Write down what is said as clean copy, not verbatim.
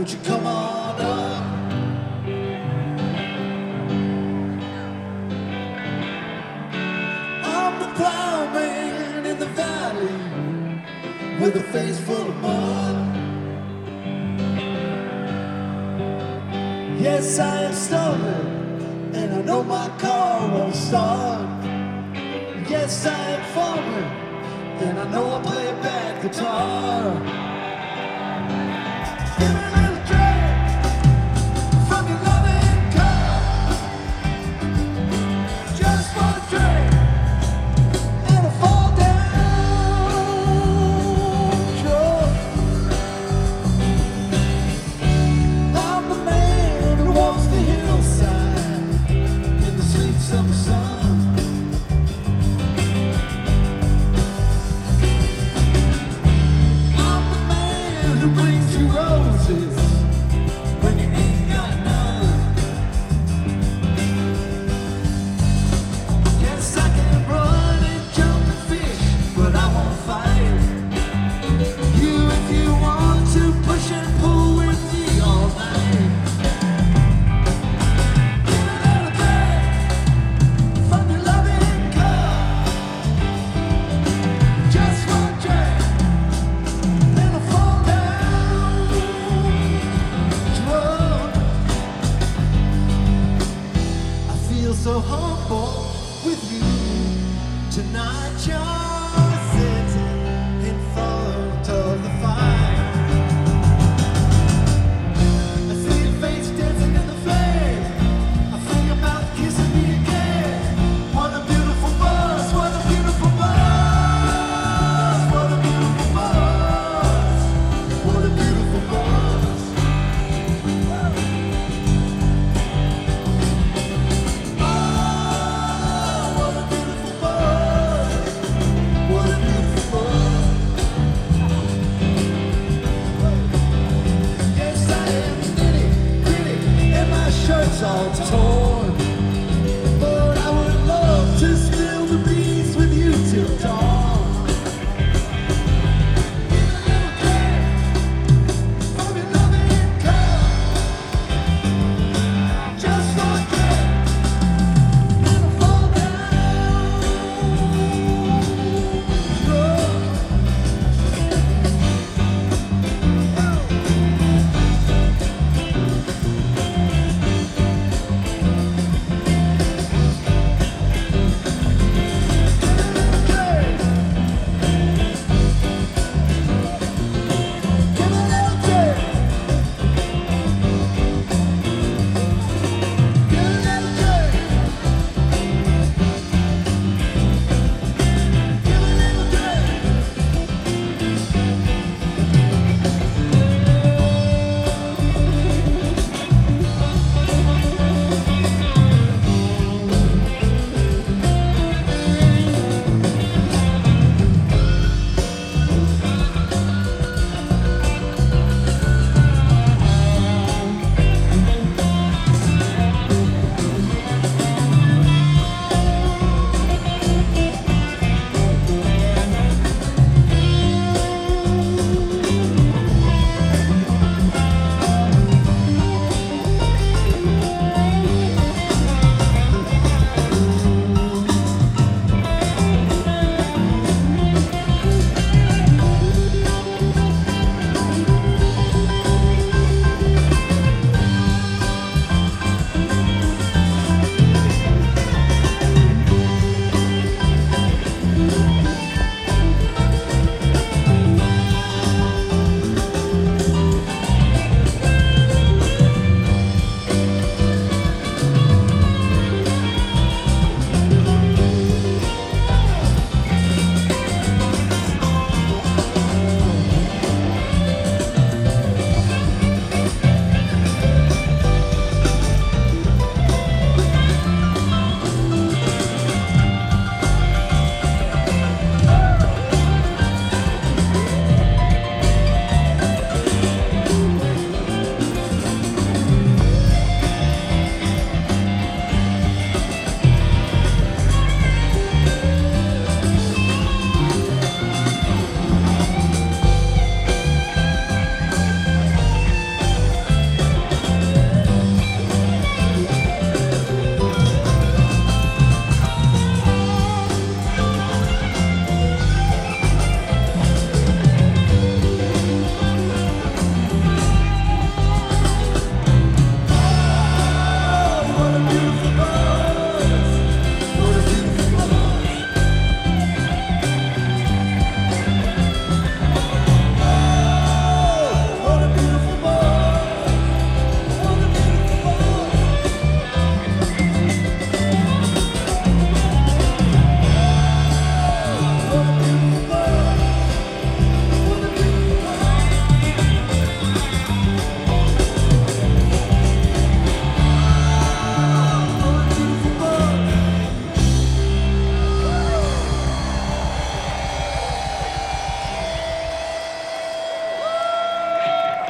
Won't you come on up? I'm the plowman in the valley with a face full of mud. Yes, I am stubborn, and I know my car won't start. Yes, I am farming, and I know I play a bad guitar. Give me a little drink from your loving cup, just for a drink and a fall down truck. I'm the man who walks the hillside in the sweet summer sun. I'm the man who brings you roses